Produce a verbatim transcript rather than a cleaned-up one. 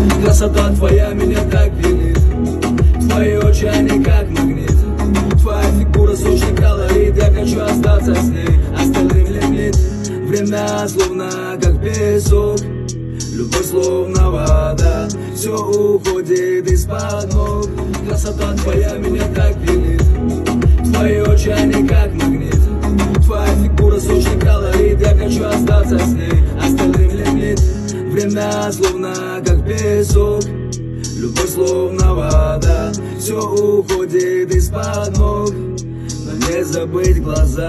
Красота твоя меня так пьянит, твои очи, они как магнит. Твоя фигура сочный колорит, я хочу остаться с ней, остальным лимит. Время словно как песок, любовь словно вода, все уходит из-под ног. Красота твоя меня так пьянит, твои очи, они как магнит. Твоя фигура сочный колорит, я хочу остаться с ней, остальным лимит. Время словно как песок, любовь словно вода, все уходит из-под ног. Но не забыть глаза.